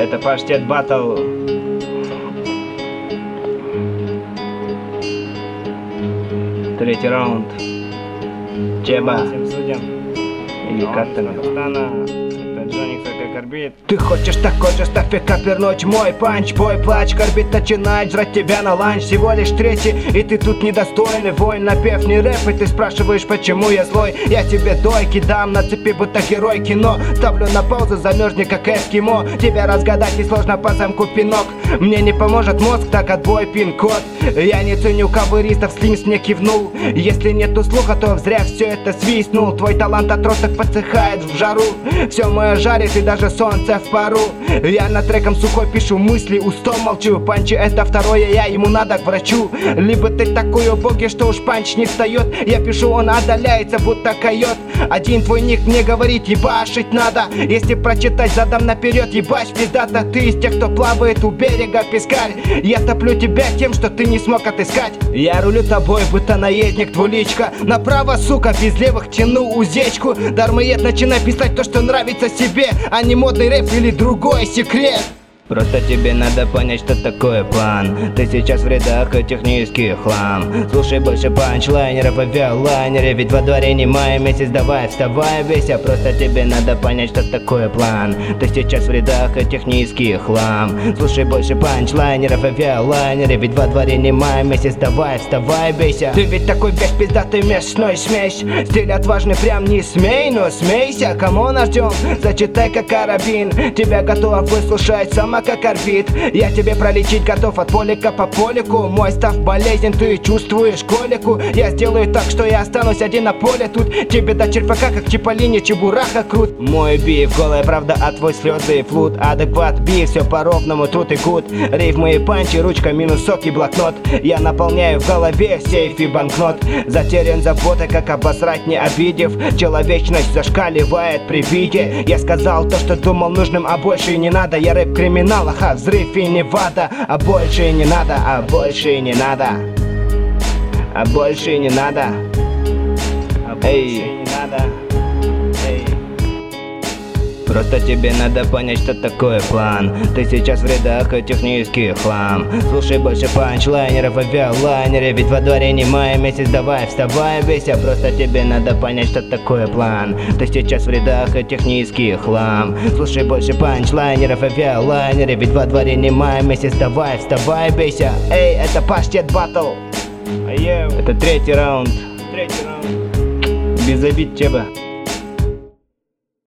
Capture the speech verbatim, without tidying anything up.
Это паштет батл. Третий раунд. Чеба. Всем судьям. Или как там? Это Джоник как Корбит. Ты хочешь такой же стаффикап вернуть мой панч. Бой плач, Корбит начинает жрать тебя на ланч. Всего лишь третий, и ты тут недостойный воин. Напев не рэп, и ты спрашиваешь, почему я злой. Я тебе дойки дам на цепи, будто герой кино. Ставлю на паузу, замерзни как эскимо. Тебя разгадать несложно по замку пинок. Мне не поможет мозг, так отбой пин-код. Я не ценю кавыристов, Слимс мне кивнул. Если нету слуха, то зря все это свистнул. Твой талант отросток подсыхает в жару. Все мое жарит и даже солнце в пару. Я над треком сухой пишу мысли, устом молчу. Панчи это второе я, ему надо к врачу. Либо ты такой убогий, что уж панч не встает. Я пишу, он отдаляется, будто койот. Один твой ник мне говорит, ебашить надо. Если прочитать, задам наперед, ебать пиздата. Ты из тех, кто плавает у берега, пескарь. Я топлю тебя тем, что ты не смог отыскать. Я рулю тобой, будто наездник, двуличка. Направо, сука, без левых тяну уздечку. Дармоед, начинай писать то, что нравится себе, а не модный рэп или другой секрет. Просто тебе надо понять, что такое план. Ты сейчас в рядах и технический хлам. Слушай больше панчлайнеров и авиалайнеров. Ведь во дворе не май месяц, давай вставай, бейся. Просто тебе надо понять, что такое план. Ты сейчас в рядах и технический хлам. Слушай больше панчлайнеров и авиалайнеров. Ведь во дворе не май месяц, давай вставай, бейся. Ты ведь такой весь пиздатый мясной смесь. Стиль отважный, прям не смей, но смейся. Кому нас ждем? Зачитай как карабин. Тебя готов выслушать сама как орбит. Я тебе пролечить готов от полика по полику. Мой став болезнен, ты чувствуешь колику. Я сделаю так, что я останусь один на поле тут. Тебе до черпака, как Чиполлини, Чебураха крут. Мой биф, голая правда, а твой слезы и флут. Адекват биф, все по-ровному, тут и кут. Рифмы и панчи, ручка, минус сок и блокнот. Я наполняю в голове сейф и банкнот. Затерян заботой, как обосрать, не обидев. Человечность зашкаливает при виде. Я сказал то, что думал нужным, а больше и не надо. Я рэп-криминал. Ха, взрыв и Невада, а больше и не надо, а больше и не надо, а больше и не надо, а больше и не надо. Эй. Просто тебе надо понять, что такое план. Ты сейчас в рядах и технический хлам. Слушай больше панчлайнеров и авиалайнеров. Ведь во дворе не май месяц, давай вставай, бейся. Просто тебе надо понять, что такое план. Ты сейчас в рядах и технический хлам. Слушай больше панчлайнеров и авиалайнеров. Ведь во дворе не май месяц, давай вставай, бейся. Эй, это паштет батл. Это третий раунд. Третий раунд. Без обид, Чеба.